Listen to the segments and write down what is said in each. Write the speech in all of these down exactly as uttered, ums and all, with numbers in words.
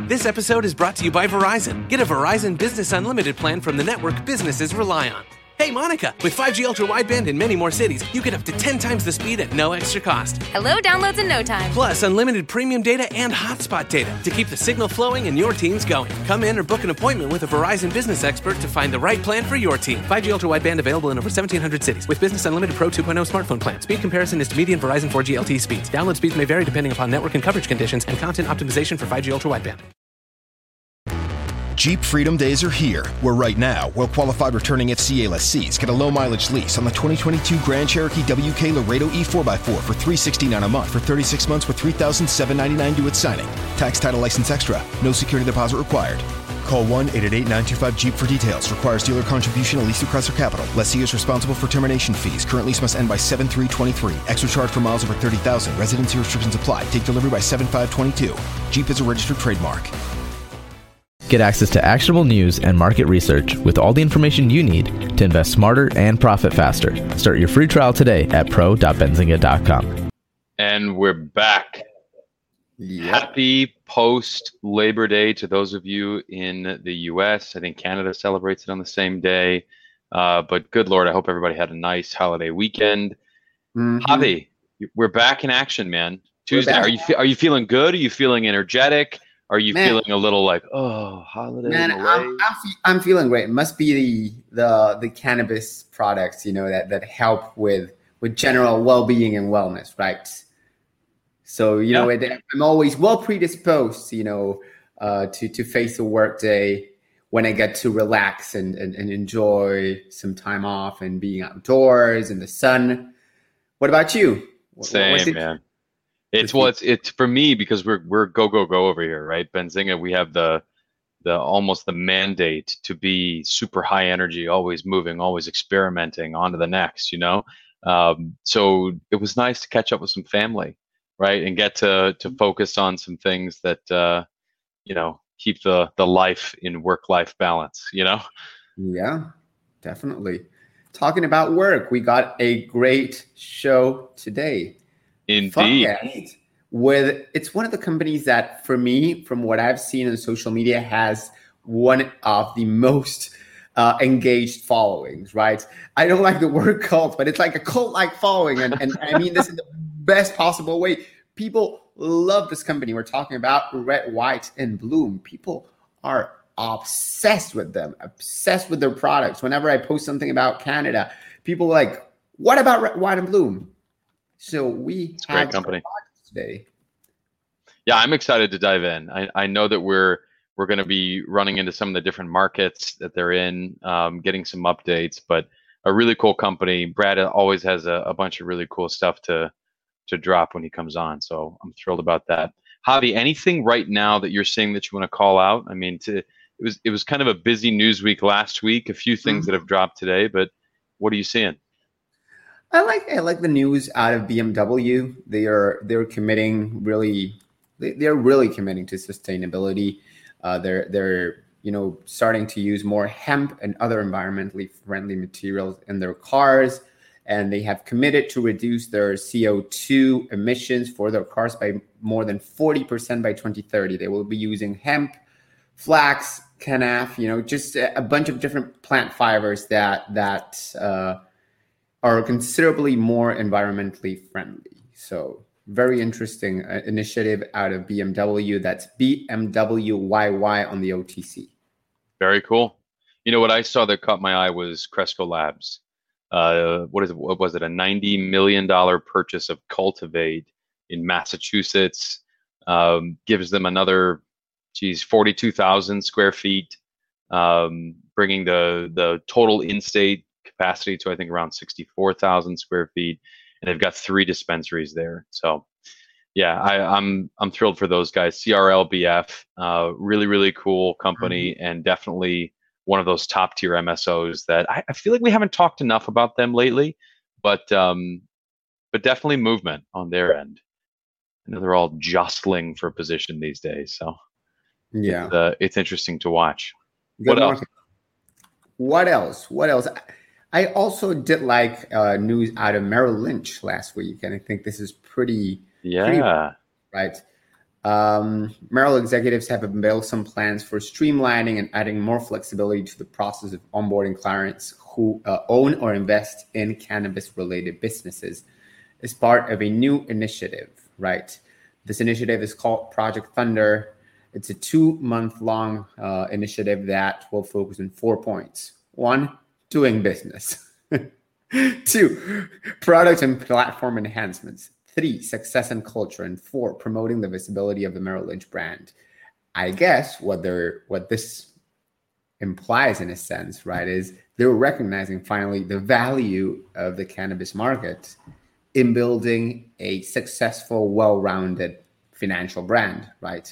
This episode is brought to you by Verizon. Get a Verizon Business Unlimited plan from the network businesses rely on. Hey, Monica, with five G Ultra Wideband in many more cities, you get up to ten times the speed at no extra cost. Hello, downloads in no time. Plus, unlimited premium data and hotspot data to keep the signal flowing and your teams going. Come in or book an appointment with a Verizon business expert to find the right plan for your team. five G Ultra Wideband available in over seventeen hundred cities with Business Unlimited Pro two point oh smartphone plan. Speed comparison is to median Verizon four G L T E speeds. Download speeds may vary depending upon network and coverage conditions and content optimization for five G Ultra Wideband. Jeep Freedom Days are here, where right now, well-qualified returning F C A lessees get a low-mileage lease on the twenty twenty-two Grand Cherokee W K Laredo E four by four for three hundred sixty-nine dollars a month for thirty-six months with three thousand seven hundred ninety-nine dollars due at signing. Tax, title, license extra. No security deposit required. Call one eight eight eight, nine two five, Jeep for details. Requires dealer contribution at least through Chrysler Capital. Lessee is responsible for termination fees. Current lease must end by seven three twenty-three. Extra charge for miles over thirty thousand. Residency restrictions apply. Take delivery by seven five twenty-two. Jeep is a registered trademark. Get access to actionable news and market research with all the information you need to invest smarter and profit faster. Start your free trial today at pro dot benzinga dot com. And we're back. Yep. Happy post Labor Day to those of you in the U S. I think Canada celebrates it on the same day. Uh, but good Lord, I hope everybody had a nice holiday weekend. Mm-hmm. Javi, we're back in action, man. Tuesday. Are you are you feeling good? Are you feeling energetic? Are you man, feeling a little like, oh, holiday? Man, I'm, I'm, fe- I'm feeling great. It must be the the the cannabis products, you know, that, that help with with general well-being and wellness, right? So, you yeah. know, it, I'm always well predisposed, you know, uh, to to face a work day when I get to relax and, and, and enjoy some time off and being outdoors in the sun. What about you? Same, it- man. It's well, it's it's for me because we're we're go go go over here, right? Benzinga, we have the the almost the mandate to be super high energy, always moving, always experimenting, on to the next, you know. Um, so it was nice to catch up with some family, right, and get to to focus on some things that uh, you know keep the the life in work life balance, you know. Yeah, definitely. Talking about work, we got a great show today. Indeed. Fuckcast, with it's one of the companies that, for me, from what I've seen on social media, has one of the most uh, engaged followings, right? I don't like the word cult, but it's like a cult-like following, and, and I mean this in the best possible way. People love this company. We're talking about Red, White, and Bloom. People are obsessed with them, obsessed with their products. Whenever I post something about Canada, people are like, what about Red, White, and Bloom? So we it's a great company today. Yeah, I'm excited to dive in. I, I know that we're we're going to be running into some of the different markets that they're in, um, getting some updates, but a really cool company. Brad always has a, a bunch of really cool stuff to to drop when he comes on. So I'm thrilled about that. Javi, anything right now that you're seeing that you want to call out? I mean, to, it was it was kind of a busy news week last week, a few things mm-hmm. that have dropped today, but what are you seeing? I like I like the news out of B M W. They are they're committing really they, they're really committing to sustainability. Uh, they're they're you know starting to use more hemp and other environmentally friendly materials in their cars, and they have committed to reduce their C O two emissions for their cars by more than forty percent by twenty thirty. They will be using hemp, flax, canaf, you know, just a, a bunch of different plant fibers that that. Uh, are considerably more environmentally friendly. So very interesting uh, initiative out of B M W. That's B M W Y Y on the O T C. Very cool. You know, what I saw that caught my eye was Cresco Labs. Uh, what is it? What was it? A ninety million dollars purchase of Cultivate in Massachusetts. Um, gives them another, geez, forty-two thousand square feet, um, bringing the, the total in-state capacity to I think around sixty-four thousand square feet, and they've got three dispensaries there. So, yeah, I, I'm I'm thrilled for those guys. C R L B F, uh, really really cool company, mm-hmm. and definitely one of those top tier M S Os that I, I feel like we haven't talked enough about them lately, but um, but definitely movement on their end. I know they're all jostling for position these days, so yeah, it's, uh, it's interesting to watch. Good what market. else? What else? What else? I also did like uh, news out of Merrill Lynch last week, and I think this is pretty, yeah, pretty, right. Um, Merrill executives have unveiled some plans for streamlining and adding more flexibility to the process of onboarding clients who uh, own or invest in cannabis-related businesses as part of a new initiative, right? This initiative is called Project Thunder. It's a two-month-long uh, initiative that will focus on four points. One, doing business. Two, product and platform enhancements. Three, success and culture. And four, promoting the visibility of the Merrill Lynch brand. I guess what they're what this implies in a sense, right, is they're recognizing finally the value of the cannabis market in building a successful, well-rounded financial brand, right?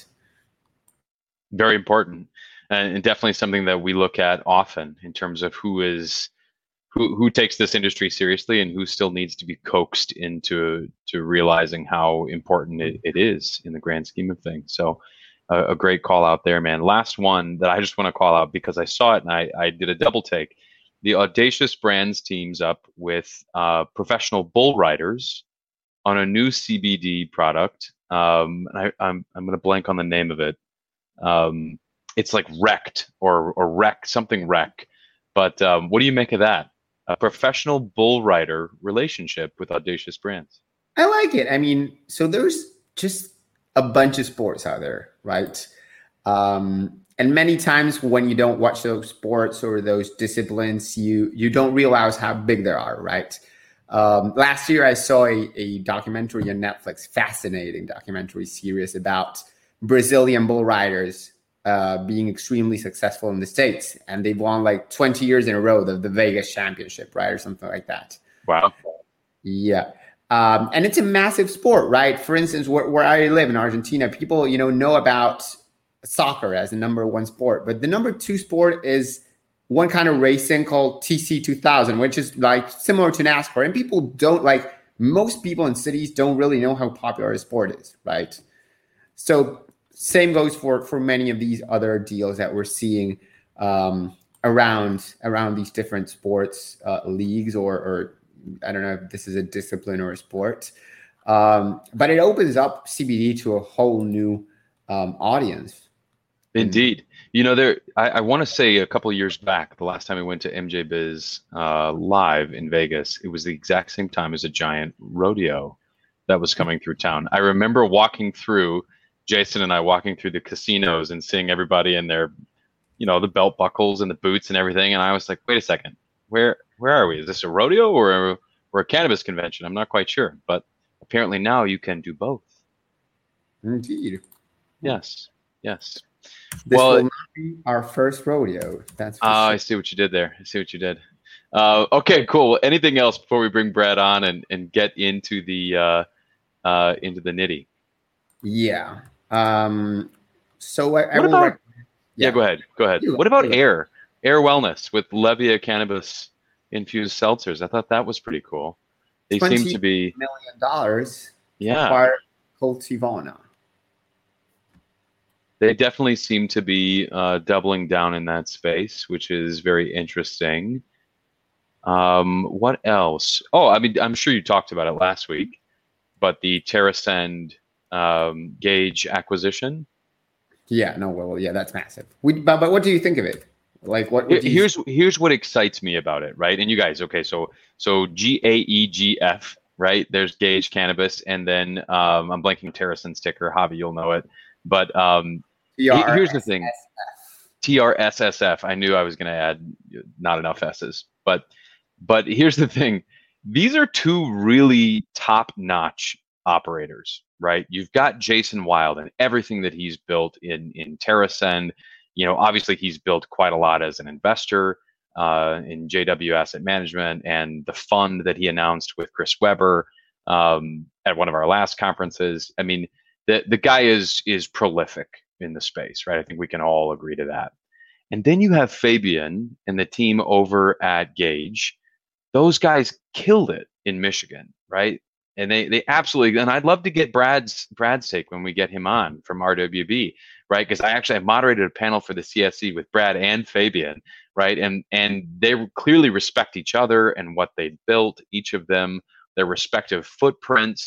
Very important, and definitely something that we look at often in terms of who is who who takes this industry seriously and who still needs to be coaxed into to realizing how important it, it is in the grand scheme of things. So uh, a great call out there, man. Last one that I just want to call out because I saw it and I, I did a double take. The Audacious Brands teams up with uh, professional bull riders on a new C B D product. Um, I, I'm I'm going to blank on the name of it. Um, it's like Wrecked or or Wreck something Wreck. But um, what do you make of that? A professional bull rider relationship with Audacious Brands. I like it. I mean, so there's just a bunch of sports out there, right? Um, and many times when you don't watch those sports or those disciplines, you you don't realize how big they are, right? Um, last year, I saw a, a documentary on Netflix, fascinating documentary series about Brazilian bull riders uh, being extremely successful in the States. And they've won like twenty years in a row, the, the Vegas Championship, right? Or something like that. Wow. Yeah. Um, and it's a massive sport, right? For instance, where, where I live in Argentina, people, you know, know about soccer as the number one sport, but the number two sport is one kind of racing called T C two thousand, which is like similar to NASCAR. And people don't like, most people in cities don't really know how popular a sport is, right? So same goes for, for many of these other deals that we're seeing um, around around these different sports uh, leagues, or, or I don't know if this is a discipline or a sport, um, but it opens up C B D to a whole new um, audience. Indeed. You know, there. I, I want to say a couple of years back, the last time we went to M J Biz uh, live in Vegas, it was the exact same time as a giant rodeo that was coming through town. I remember walking through, Jason and I walking through the casinos and seeing everybody in their, you know, the belt buckles and the boots and everything. And I was like, wait a second, where where are we? Is this a rodeo or a, or a cannabis convention? I'm not quite sure. But apparently now you can do both. Indeed. Yes. Yes. This well, will not be our first rodeo. That's. Oh, uh, sure. I see what you did there. I see what you did. Uh, okay, cool. Anything else before we bring Brad on and, and get into the uh, uh, into the nitty? Yeah. Um, so I, I what will about? rec- yeah. yeah, go ahead. Go ahead. You, what about you. Air Air Wellness with Levia cannabis infused seltzers? I thought that was pretty cool. They seem to be million dollars. Yeah. Cultivana. They definitely seem to be uh, doubling down in that space, which is very interesting. Um, what else? Oh, I mean, I'm sure you talked about it last week, but the TerraSend um, Gage acquisition. Yeah, no, well, yeah, that's massive. We, but, but what do you think of it? Like, what? what here's you... here's what excites me about it, right? And you guys, okay, so so G A E G F, right? There's Gage Cannabis, and then um, I'm blanking TerraSend sticker. Javi, you'll know it, but um, here's the thing. T R S S F. I knew I was going to add not enough S's, but but here's the thing. These are two really top-notch operators, right? You've got Jason Wild and everything that he's built in in TerraSend. You know, obviously he's built quite a lot as an investor uh, in J W Asset Management, and the fund that he announced with Chris Webber um, at one of our last conferences. I mean, the the guy is is prolific in the space, right? I think we can all agree to that. And then you have Fabian and the team over at Gage. Those guys killed it in Michigan, right? And they they absolutely, and I'd love to get Brad's Brad's take when we get him on from R W B, right? Because I actually have moderated a panel for the C S C with Brad and Fabian, right? And and they clearly respect each other and what they built, each of them, their respective footprints.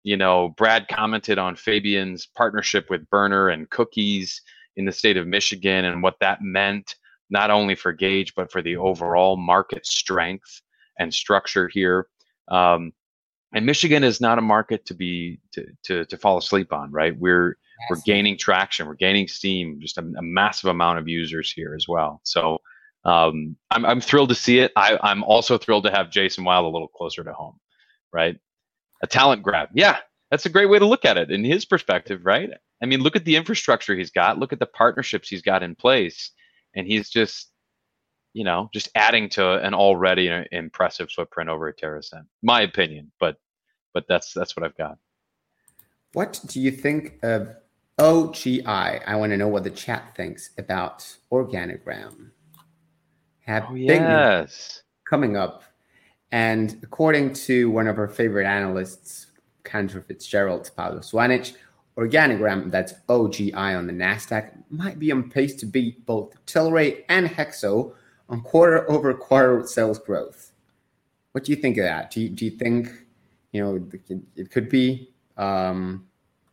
You know, Brad commented on Fabian's partnership with Burner and Cookies in the state of Michigan and what that meant, not only for Gage, but for the overall market strength and structure here. Um, and Michigan is not a market to be to to, to fall asleep on, right? We're we're gaining traction, we're gaining steam, just a, a massive amount of users here as well. So um, I'm I'm thrilled to see it. I, I'm also thrilled to have Jason Wild a little closer to home, right? A talent grab, yeah, that's a great way to look at it in his perspective, right? I mean, look at the infrastructure he's got, look at the partnerships he's got in place, and he's just, you know, just adding to an already impressive footprint over at TerraSend. My opinion, but but that's that's what I've got. What do you think of O G I? I want to know what the chat thinks about Organigram. Have Oh, big yes. coming up, and according to one of our favorite analysts, Cantor Fitzgerald, Paolo Swanich, Organigram, that's O G I on the NASDAQ, might be on pace to beat both Tilray and Hexo on quarter over quarter sales growth. What do you think of that? Do you, do you think, you know, it could be? Um,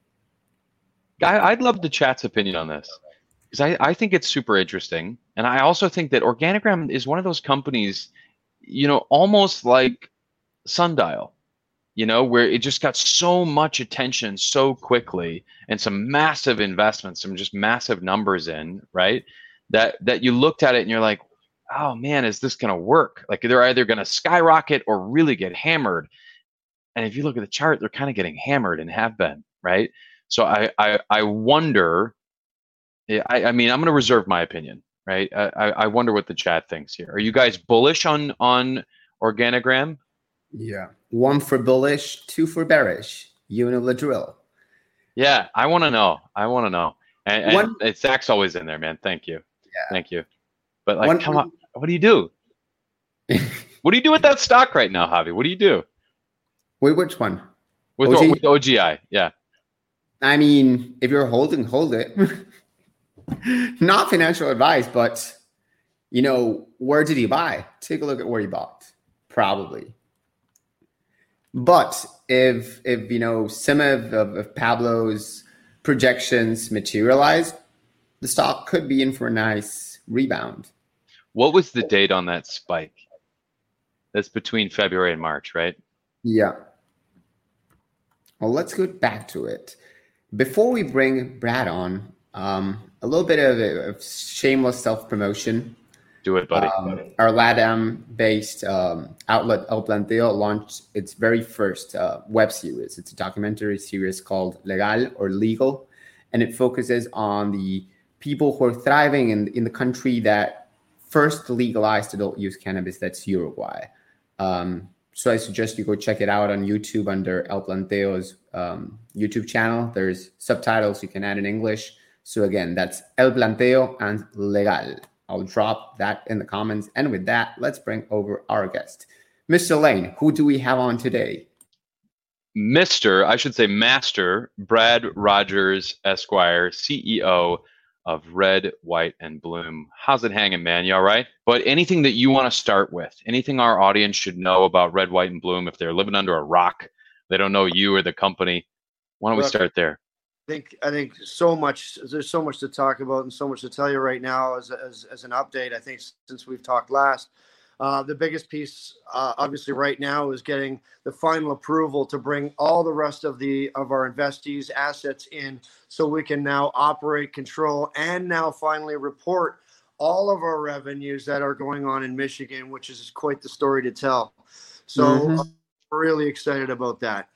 I, I'd love the chat's opinion on this, because I, I think it's super interesting. And I also think that Organigram is one of those companies, you know, almost like Sundial, you know, where it just got so much attention so quickly and some massive investments, some just massive numbers in, right? That that you looked at it and you're like, oh man, is this going to work? Like they're either going to skyrocket or really get hammered. And if you look at the chart, they're kind of getting hammered and have been, right? So I I, I wonder, I, I mean, I'm going to reserve my opinion, right? I, I wonder what the chat thinks here. Are you guys bullish on on Organigram? Yeah. One for bullish, two for bearish. You know the drill. Yeah, I want to know. I want to know. And, and One, it's Zach's always in there, man. Thank you. Yeah. Thank you. But like, One, come on. What do you do? What do you do with that stock right now, Javi? What do you do? Wait, which one? With, O G? o, with O G I, yeah. I mean, if you're holding, hold it. Not financial advice, but, you know, where did you buy? Take a look at where you bought. Probably. But if, if you know, some of, of, of Pablo's projections materialize, the stock could be in for a nice rebound. What was the date on that spike? That's between February and March, right? Yeah. Well, let's go back to it. Before we bring Brad on, um, a little bit of, of shameless self-promotion. Do it, buddy. Um, our LATAM-based um, outlet, El Planteo, launched its very first uh, web series. It's a documentary series called Legal or Legal, and it focuses on the people who are thriving in, in the country that first legalized adult use cannabis. That's Uruguay. Um, so I suggest you go check it out on YouTube under El Planteo's um, YouTube channel. There's subtitles you can add in English. So again, that's El Planteo and Legal. I'll drop that in the comments. And with that, let's bring over our guest. Mister Lane, who do we have on today? Mister, I should say Master Brad Rogers, Esquire, C E O of Red, White, and Bloom. How's it hanging, man? You all right? But anything that you want to start with, anything our audience should know about Red, White, and Bloom, if they're living under a rock, they don't know you or the company, why don't Look, we start there? I think I think so much. There's so much to talk about and so much to tell you right now as as, as an update. I think since we've talked last, uh, the biggest piece, uh, obviously, right now is getting the final approval to bring all the rest of the of our investees' assets in, so we can now operate, control, and now finally report all of our revenues that are going on in Michigan, which is quite the story to tell. So, mm-hmm. I'm really excited about that.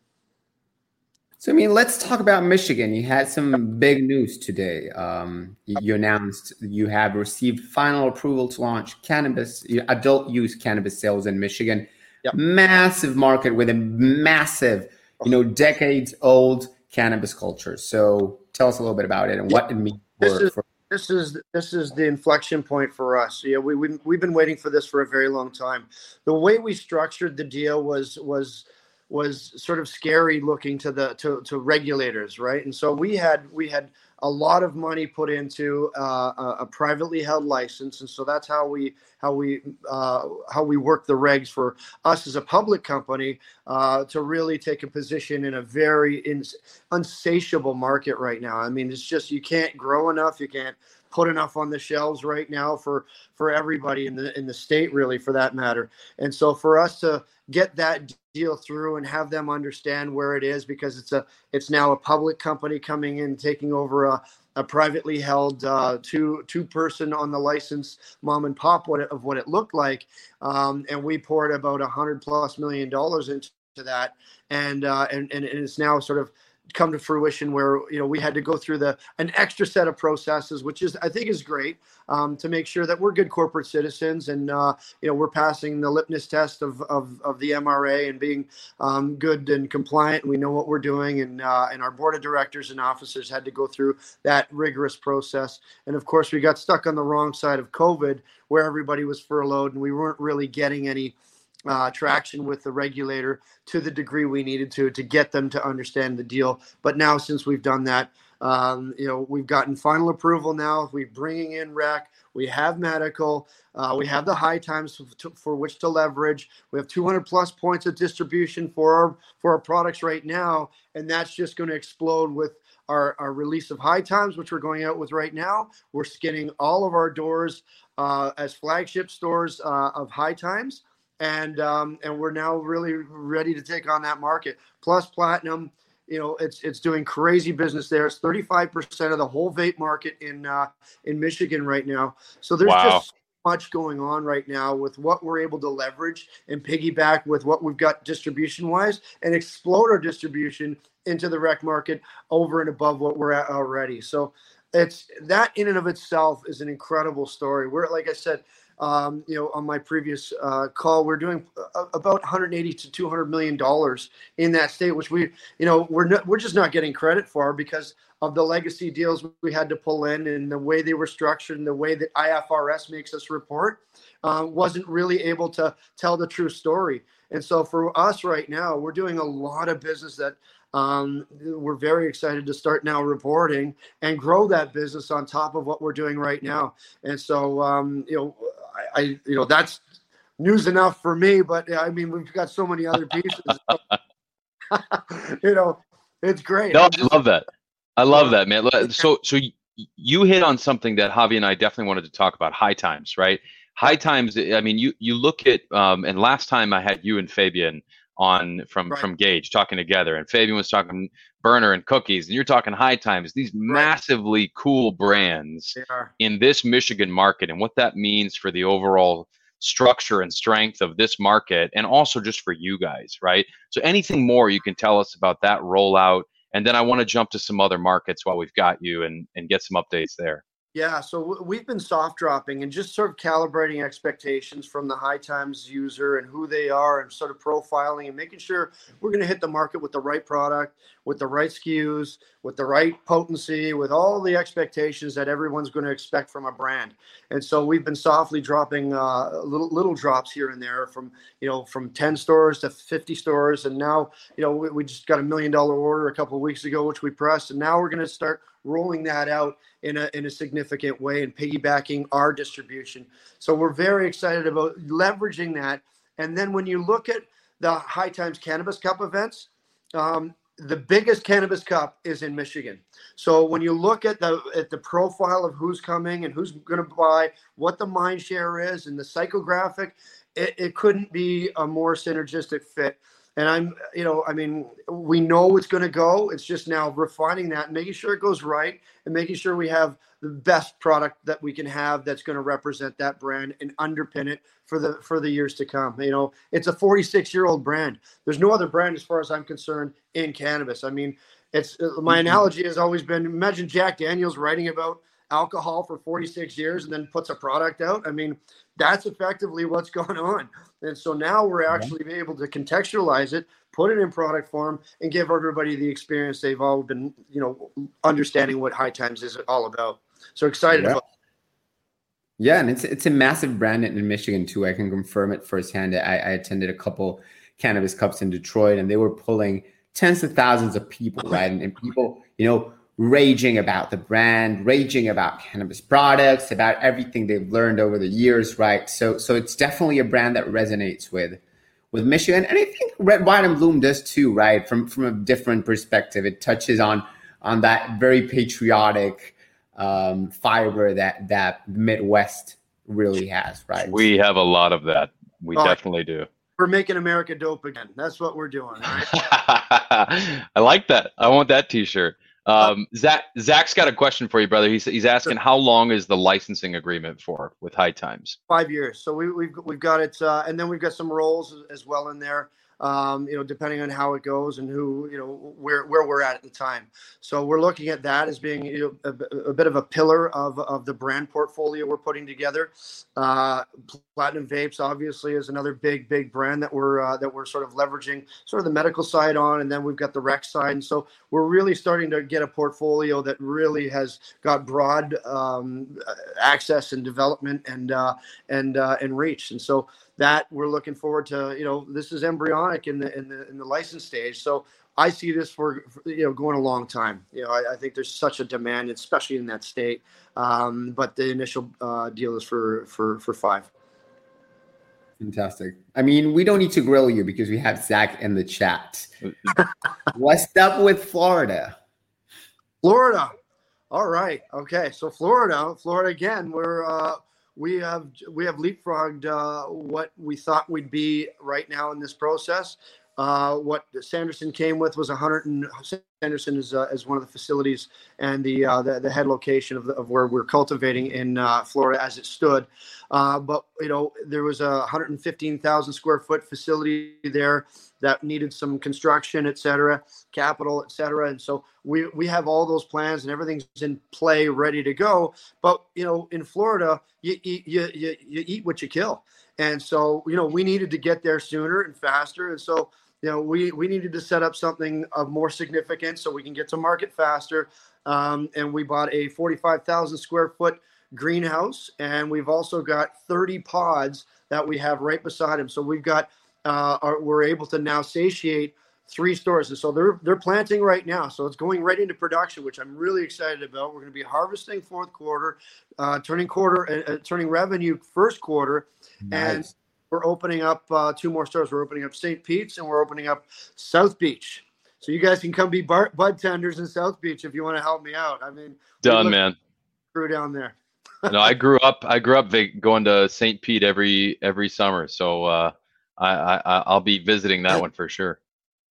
So, I mean, let's talk about Michigan. You had some big news today. Um, you announced you have received final approval to launch cannabis, adult use cannabis sales in Michigan. Yep. Massive market with a massive, you know, decades old cannabis culture. So tell us a little bit about it and yep. what it means for this is, for- this is this is the inflection point for us. Yeah, we, we we've been waiting for this for a very long time. The way we structured the deal was was was sort of scary looking to the to, to regulators, right? And so we had we had a lot of money put into uh, a, a privately held license, and so that's how we how we uh, how we work the regs for us as a public company uh, to really take a position in a very ins- unsatiable market right now. I mean, it's just you can't grow enough, you can't put enough on the shelves right now for for everybody in the in the state, really, for that matter. And so for us to get that deal through and have them understand where it is, because it's a it's now a public company coming in, taking over a, a privately held uh, two two person on the license mom and pop what it, of what it looked like, um, and we poured about a hundred plus million dollars into that, and uh, and and it's now sort of come to fruition where, you know, we had to go through the an extra set of processes, which is I think is great, um, to make sure that we're good corporate citizens, and uh, you know, we're passing the litmus test of of, of the M R A and being um, good and compliant. We know what we're doing, and uh, and our board of directors and officers had to go through that rigorous process. And of course, we got stuck on the wrong side of COVID, where everybody was furloughed and we weren't really getting any Uh, traction with the regulator to the degree we needed to to get them to understand the deal. But now, since we've done that, um, you know, we've gotten final approval now. We're bringing in rec. We have medical. Uh, we have the high times to, for which to leverage. We have two hundred plus points of distribution for our for our products right now, and that's just going to explode with our, our release of high times, which we're going out with right now. We're skinning all of our doors uh, as flagship stores uh, of high times. And um, and we're now really ready to take on that market. Plus Platinum, you know, it's it's doing crazy business there. It's thirty-five percent of the whole vape market in uh, in Michigan right now. So there's Wow. just so much going on right now with what we're able to leverage and piggyback with what we've got distribution wise, and explode our distribution into the rec market over and above what we're at already. So it's that in and of itself is an incredible story. We're, like I said, Um, you know, on my previous uh, call, we're doing a, about one hundred eighty to two hundred million dollars in that state, which we, you know, we're not, we're just not getting credit for because of the legacy deals we had to pull in, and the way they were structured, and the way that I F R S makes us report uh, wasn't really able to tell the true story. And so for us right now, we're doing a lot of business that um, we're very excited to start now reporting and grow that business on top of what we're doing right now. And so, um, you know, I, I, you know, that's news enough for me, but I mean, we've got so many other pieces, you know, it's great. No, just, I love that. I love that, man. So, so you hit on something that Javi and I definitely wanted to talk about: high times, right? High times. I mean, you, you look at, um, and last time I had you and Fabian on from, right. from Gage talking together, and Fabian was talking burner and cookies, and you're talking high times, these right. massively cool brands in this Michigan market, and what that means for the overall structure and strength of this market, and also just for you guys, right? So anything more you can tell us about that rollout, and then I want to jump to some other markets while we've got you and, and get some updates there. Yeah, so we've been soft dropping and just sort of calibrating expectations from the high times user and who they are, and sort of profiling and making sure we're going to hit the market with the right product, with the right S K Us, with the right potency, with all the expectations that everyone's going to expect from a brand. And so we've been softly dropping uh, little little drops here and there, from you know from ten stores to fifty stores, and now you know we, we just got a million dollar order a couple of weeks ago, which we pressed, and now we're going to start rolling that out in a in a significant way and piggybacking our distribution. So we're very excited about leveraging that. And then when you look at the High Times Cannabis Cup events, um, the biggest cannabis cup is in Michigan. So when you look at the at the profile of who's coming and who's going to buy, what the mind share is, and the psychographic, it, it couldn't be a more synergistic fit. And I'm, you know, I mean, we know it's going to go. It's just now refining that and making sure it goes right, and making sure we have the best product that we can have that's going to represent that brand and underpin it for the for the years to come. You know, it's a forty-six year old brand. There's no other brand, as far as I'm concerned, in cannabis. I mean, it's my analogy has always been: imagine Jack Daniels writing about alcohol for forty-six years and then puts a product out. I mean, that's effectively what's going on. And so now we're actually yeah. able to contextualize it, put it in product form, and give everybody the experience they've all been, you know, understanding what High Times is all about. So excited yeah. about it. Yeah, and it's it's a massive brand in Michigan too. I can confirm it firsthand. I, I attended a couple cannabis cups in Detroit, and they were pulling tens of thousands of people, right? And, and people, you know, raging about the brand, raging about cannabis products, about everything they've learned over the years, right? So so it's definitely a brand that resonates with with Michigan. And I think Red, White, and Bloom does too, right? From from a different perspective. It touches on on that very patriotic um, fiber that that Midwest really has, right? We have a lot of that. We oh, definitely do. We're making America dope again. That's what we're doing, right? I like that. I want that T-shirt. Um, Zach, Zach's got a question for you, brother. He's he's asking, how long is the licensing agreement for with High Times? Five years. So we, we've we've got it, uh, and then we've got some roles as well in there. Um, you know, depending on how it goes and who, you know, where where we're at at the time. So we're looking at that as being, you know, a, a bit of a pillar of of the brand portfolio we're putting together. Uh, Platinum Vapes obviously is another big big brand that we're uh, that we're sort of leveraging sort of the medical side on, and then we've got the rec side, and so we're really starting to get a portfolio that really has got broad um, access and development and uh, and uh, and reach, and so. That we're looking forward to, you know, this is embryonic in the in the in the license stage. So I see this for, for you know, going a long time. You know, I, I think there's such a demand, especially in that state. Um, but the initial uh, deal is for for for five. Fantastic. I mean, we don't need to grill you because we have Zach in the chat. What's up with Florida? Florida. All right. Okay. So Florida, Florida again. We're uh, We have we have leapfrogged uh, what we thought we'd be right now in this process. Uh, what Sanderson came with was one hundred and Sanderson is uh, is one of the facilities and the uh, the, the head location of, the, of where we're cultivating in uh, Florida as it stood. Uh, but you know, there was a one hundred fifteen thousand square foot facility there that needed some construction, et cetera, capital, et cetera. And so we we have all those plans and everything's in play, ready to go. But you know, in Florida, you eat you you, you eat what you kill. And so, you know, we needed to get there sooner and faster. And so, you know, we, we needed to set up something of more significance so we can get to market faster. Um, and we bought a forty-five thousand square foot greenhouse. And we've also got thirty pods that we have right beside them. So we've got, uh, our, we're able to now satiate three stores. And so they're, they're planting right now. So it's going right into production, which I'm really excited about. We're going to be harvesting fourth quarter, uh, turning quarter, uh, turning revenue first quarter. Nice. And we're opening up uh, two more stores. We're opening up Saint Pete's and we're opening up South Beach. So you guys can come be bar- bud tenders in South Beach if you want to help me out. I mean, done, man. Crew down there. No, I grew up. I grew up going to Saint Pete every every summer. So uh, I, I I'll be visiting that one for sure.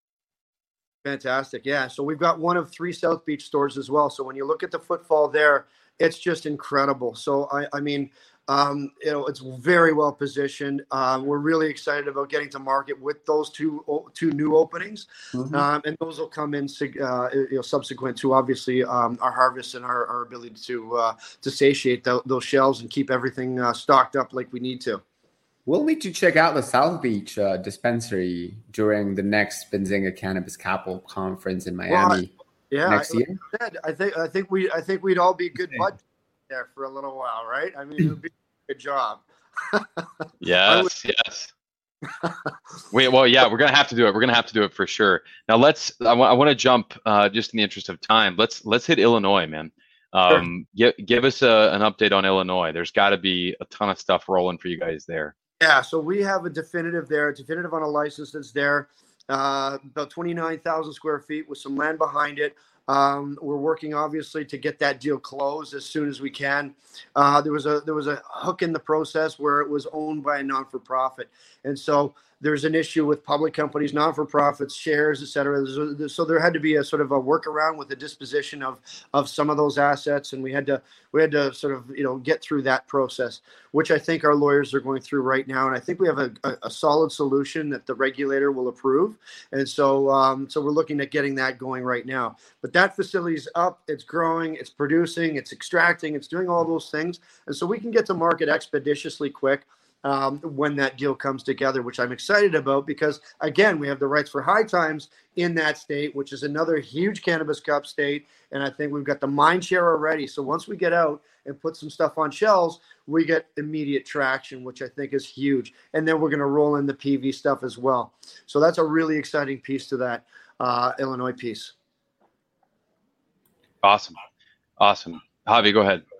Fantastic. Yeah. So we've got one of three South Beach stores as well. So when you look at the footfall there, it's just incredible. So I I mean. Um, you know, it's very well positioned. Uh, we're really excited about getting to market with those two two new openings, mm-hmm. um, and those will come in uh, you know, subsequent to obviously um, our harvest and our, our ability to uh, to satiate the, those shelves and keep everything uh, stocked up like we need to. We'll need to check out the South Beach uh, dispensary during the next Benzinga Cannabis Capital Conference in Miami. Well, yeah, next I, year. Like I, said, I think I think we I think we'd all be good bud there for a little while, right? I mean, it would be a good job. Yes, yes. Wait, well, yeah, we're gonna have to do it. We're gonna have to do it for sure. Now, let's. I, w- I want to jump, uh, just in the interest of time. Let's let's hit Illinois, man. Um, sure. give give us a, an update on Illinois. There's got to be a ton of stuff rolling for you guys there. Yeah, so we have a definitive there, a definitive on a license that's there, uh, about twenty-nine thousand square feet with some land behind it. Um, we're working obviously to get that deal closed as soon as we can. Uh, there was a there was a hook in the process where it was owned by a non-for-profit, and so there's an issue with public companies, non-for-profits, shares, et cetera. So there had to be a sort of a workaround with the disposition of of some of those assets, and we had to we had to sort of you know get through that process, which I think our lawyers are going through right now, and I think we have a, a, a solid solution that the regulator will approve, and so um, so we're looking at getting that going right now. But that facility's up, it's growing, it's producing, it's extracting, it's doing all those things, and so we can get to market expeditiously quick. Um, when that deal comes together, which I'm excited about because, again, we have the rights for High Times in that state, which is another huge Cannabis Cup state. And I think we've got the mind share already. So once we get out and put some stuff on shelves, we get immediate traction, which I think is huge. And then we're going to roll in the P V stuff as well. So that's a really exciting piece to that uh, Illinois piece. Awesome. Awesome. Javi, go ahead.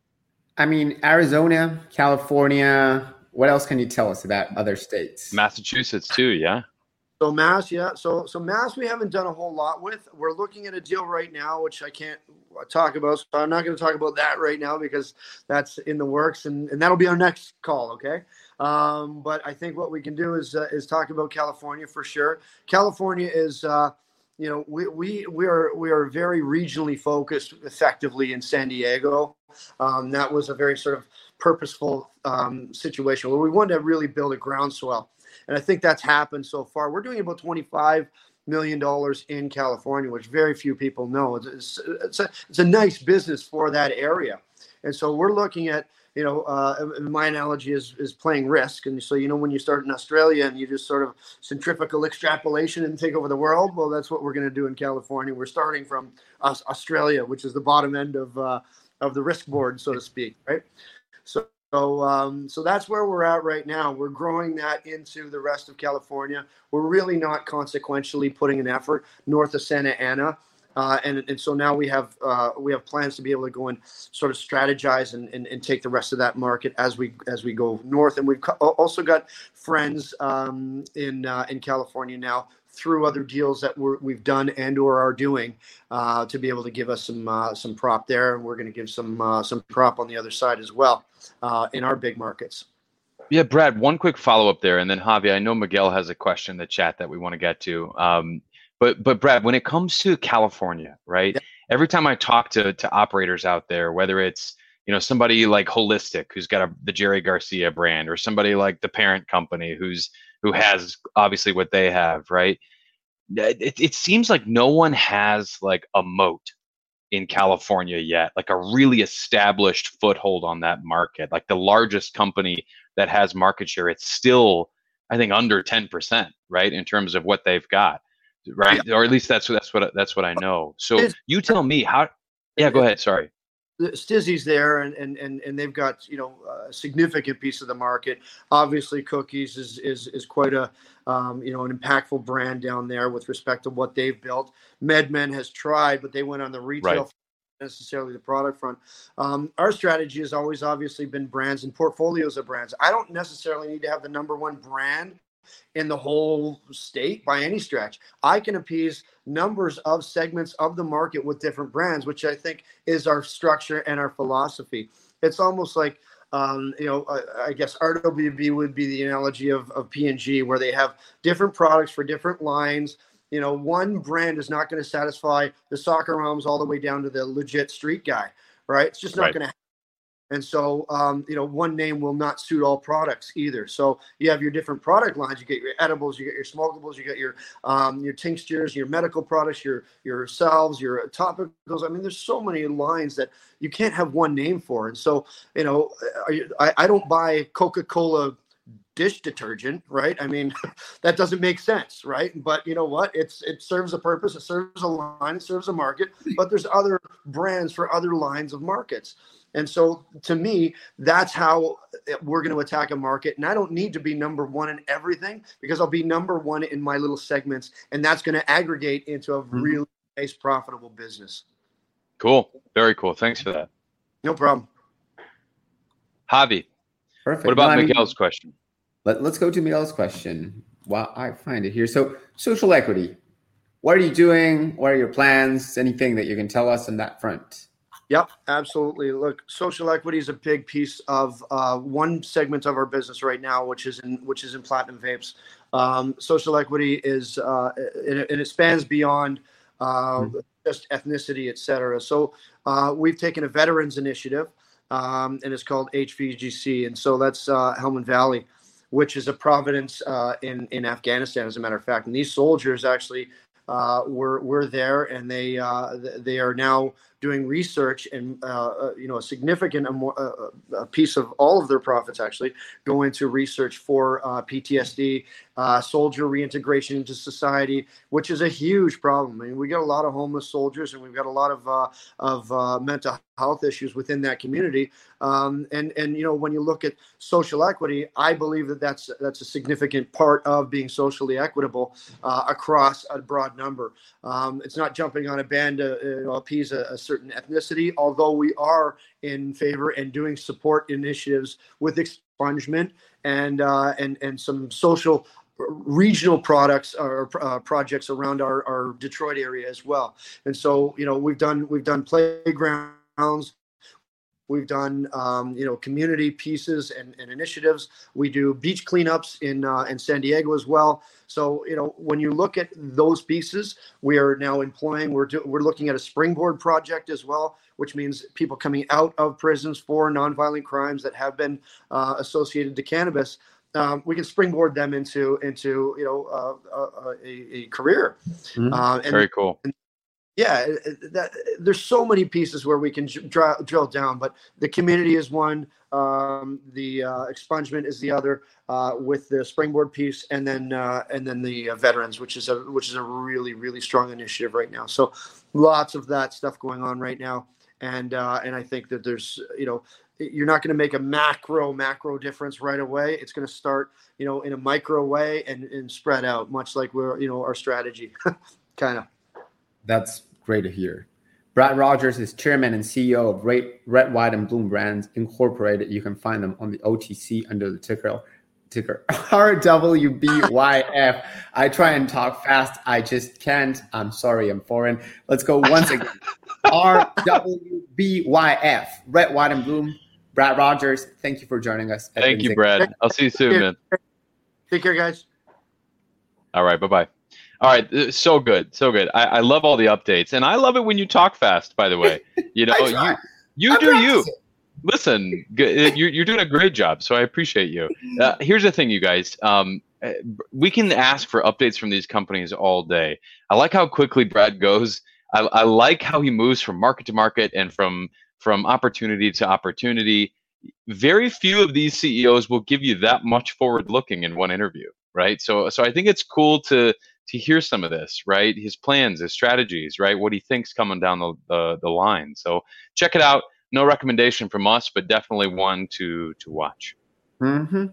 I mean, Arizona, California. What else can you tell us about other states? Massachusetts too, yeah. So Mass, yeah. So so Mass, we haven't done a whole lot with. We're looking at a deal right now, which I can't talk about. So I'm not going to talk about that right now because that's in the works, and, and that'll be our next call. Okay. Um, but I think what we can do is uh, is talk about California for sure. California is, uh, you know, we we we are we are very regionally focused, effectively in San Diego. Um, that was a very sort of purposeful um, situation where we wanted to really build a groundswell. And I think that's happened so far. We're doing about twenty-five million dollars in California, which very few people know. It's, it's, it's, a, it's a nice business for that area. And so we're looking at, you know, uh, my analogy is, is playing Risk. And so, you know, when you start in Australia and you just sort of centrifugal extrapolation and take over the world, well, that's what we're going to do in California. We're starting from uh, Australia, which is the bottom end of, uh, of the risk board, so to speak, right? So So, um, so that's where we're at right now. We're growing that into the rest of California. We're really not consequentially putting an effort north of Santa Ana, uh, and and so now we have uh, we have plans to be able to go and sort of strategize and, and, and take the rest of that market as we as we go north. And we've also got friends um, in uh, in California now through other deals that we're, we've done and or are doing uh, to be able to give us some uh, some prop there, and we're going to give some uh, some prop on the other side as well uh, in our big markets. Yeah, Brad, one quick follow up there, and then Javi, I know Miguel has a question in the chat that we want to get to. Um, but but Brad, when it comes to California, right? Yeah. Every time I talk to to operators out there, whether it's you know somebody like Holistic who's got a, the Jerry Garcia brand, or somebody like the parent company who's who has obviously what they have, right? It, it seems like no one has like a moat in California yet, like a really established foothold on that market. Like the largest company that has market share, it's still, I think, under ten percent, right, in terms of what they've got, right? Yeah. Or at least that's that's what that's what I know. So you tell me how. Yeah, go ahead. Sorry. Stizzy's there, and, and and and they've got you know a significant piece of the market. Obviously, Cookies is is is quite a um, you know an impactful brand down there with respect to what they've built. MedMen has tried, but they went on the retail, right, front, necessarily the product front. Um, our strategy has always obviously been brands and portfolios of brands. I don't necessarily need to have the number one brand in the whole state by any stretch. I can appease numbers of segments of the market with different brands, which I think is our structure and our philosophy. It's almost like, um, you know, I, I guess R W B would be the analogy of, of P and G, where they have different products for different lines. You know, one brand is not going to satisfy the soccer moms all the way down to the legit street guy, right? It's just not right. going to happen. And so, um, you know, one name will not suit all products either. So you have your different product lines. You get your edibles, you get your smokables, you get your um, your tinctures, your medical products, your your salves, your topicals. I mean, there's so many lines that you can't have one name for. And so, you know, I, I don't buy Coca-Cola dish detergent, right? I mean, that doesn't make sense, right? But you know what? It's it serves a purpose. It serves a line. It serves a market. But there's other brands for other lines of markets. And so to me, that's how we're going to attack a market. And I don't need to be number one in everything, because I'll be number one in my little segments. And that's going to aggregate into a mm-hmm. really nice, profitable business. Cool. Very cool. Thanks for that. No problem. Javi. Perfect. What about no, Miguel's I mean, question? Let, let's go to Miguel's question while I find it here. So social equity, what are you doing? What are your plans? Anything that you can tell us on that front? Yep, absolutely. Look, social equity is a big piece of uh, one segment of our business right now, which is in which is in Platinum Vapes. Um, social equity is uh, and, it, and it spans beyond uh, mm-hmm. just ethnicity, et cetera. So uh, we've taken a veterans initiative, um, and it's called H V G C, and so that's uh, Helmand Valley, which is a province uh, in in Afghanistan, as a matter of fact. And these soldiers actually uh, were were there, and they uh, they are now doing research, and uh, you know a significant a, a piece of all of their profits actually go into research for uh, P T S D, uh, soldier reintegration into society, which is a huge problem. I mean, we got a lot of homeless soldiers, and we've got a lot of uh, of uh, mental health issues within that community. Um, and and you know when you look at social equity, I believe that that's that's a significant part of being socially equitable uh, across a broad number. Um, it's not jumping on a band to you know, appease a, a certain ethnicity, although we are in favor and doing support initiatives with expungement and uh, and and some social regional products or uh, projects around our, our Detroit area as well. And so, you know, we've done we've done playgrounds. We've done, um, you know, community pieces and, and initiatives. We do beach cleanups in uh, in San Diego as well. So, you know, when you look at those pieces, we are now employing. We're do, we're looking at a springboard project as well, which means people coming out of prisons for nonviolent crimes that have been uh, associated to cannabis. Um, we can springboard them into into you know uh, uh, a, a career. Mm-hmm. Uh, and, Very cool. And, Yeah, that, there's so many pieces where we can dr- drill down, but the community is one, um, the uh, expungement is the other, uh, with the springboard piece, and then uh, and then the uh, veterans, which is a which is a really really strong initiative right now. So lots of that stuff going on right now, and uh, and I think that there's you know you're not going to make a macro macro difference right away. It's going to start you know in a micro way and, and spread out, much like we're you know our strategy, kind of. That's great to hear. Brad Rogers is chairman and C E O of Red, Red, White, and Bloom Brands Incorporated. You can find them on the O T C under the ticker ticker R W B Y F. I try and talk fast. I just can't. I'm sorry. I'm foreign. Let's go once again. R W B Y F. Red, White, and Bloom. Brad Rogers, thank you for joining us. Thank you, Brad. I'll see you soon, man. Take care, guys. All right. Bye-bye. All right, so good, so good. I, I love all the updates, and I love it when you talk fast. By the way, you know you you do you. Listen, you're you're doing a great job, so I appreciate you. Uh, here's the thing, you guys. Um, we can ask for updates from these companies all day. I like how quickly Brad goes. I, I like how he moves from market to market and from from opportunity to opportunity. Very few of these C E Os will give you that much forward looking in one interview, right? So so I think it's cool to. to hear some of this, right? His plans, his strategies, right? What he thinks coming down the, the, the line. So check it out. No recommendation from us, but definitely one to, to watch. Mm-hmm.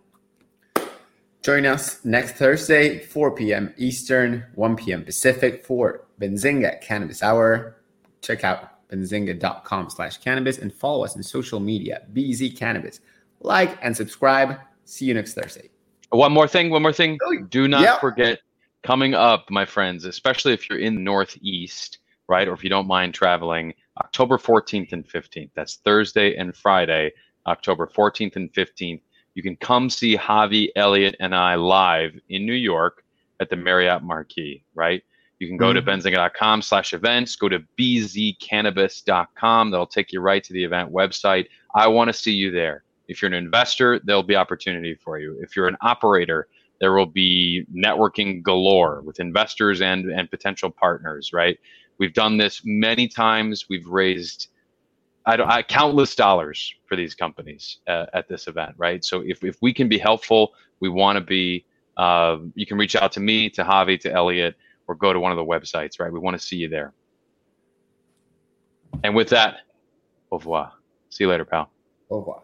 Join us next Thursday, four p.m. Eastern, one p.m. Pacific for Benzinga Cannabis Hour. Check out benzinga.com slash cannabis and follow us on social media, B Z Cannabis. Like and subscribe. See you next Thursday. One more thing, one more thing. Do not yep. forget, coming up, my friends, especially if you're in the Northeast, right, or if you don't mind traveling, October fourteenth and fifteenth. That's Thursday and Friday, October fourteenth and fifteenth. You can come see Javi, Elliot, and I live in New York at the Marriott Marquis, right? You can go mm-hmm. to benzinga.com slash events, go to b z cannabis dot com. That'll take you right to the event website. I want to see you there. If you're an investor, there'll be opportunity for you. If you're an operator, there will be networking galore with investors and, and potential partners, right? We've done this many times. We've raised I don't, I, countless dollars for these companies uh, at this event, right? So if, if we can be helpful, we want to be, uh, you can reach out to me, to Javi, to Elliot, or go to one of the websites, right? We want to see you there. And with that, au revoir. See you later, pal. Au revoir.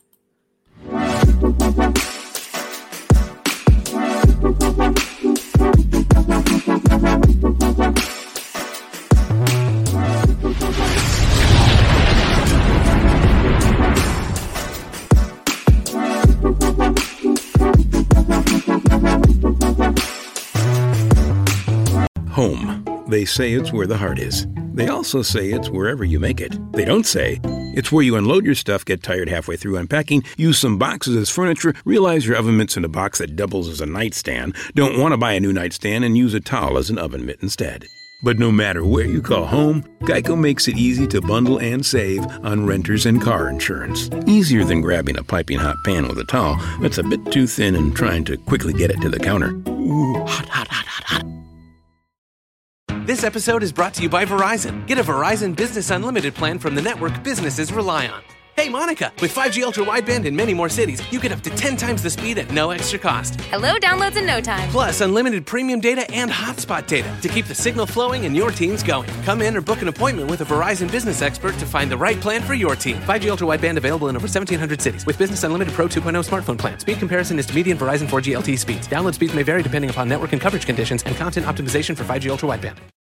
Home. They say it's where the heart is. They also say it's wherever you make it. They don't say it's where you unload your stuff, get tired halfway through unpacking, use some boxes as furniture, realize your oven mitt's in a box that doubles as a nightstand, don't want to buy a new nightstand, and use a towel as an oven mitt instead. But no matter where you call home, Geico makes it easy to bundle and save on renters and car insurance. Easier than grabbing a piping hot pan with a towel that's a bit too thin and trying to quickly get it to the counter. Ooh, hot, hot, hot, hot, hot. This episode is brought to you by Verizon. Get a Verizon Business Unlimited plan from the network businesses rely on. Hey, Monica, with five G Ultra Wideband in many more cities, you get up to ten times the speed at no extra cost. Hello, downloads in no time. Plus, unlimited premium data and hotspot data to keep the signal flowing and your teams going. Come in or book an appointment with a Verizon business expert to find the right plan for your team. five G Ultra Wideband available in over seventeen hundred cities with Business Unlimited Pro two point oh smartphone plan. Speed comparison is to median Verizon four G L T E speeds. Download speeds may vary depending upon network and coverage conditions and content optimization for five G Ultra Wideband.